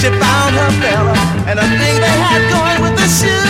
she found her fella, and the thing they had going with the shoe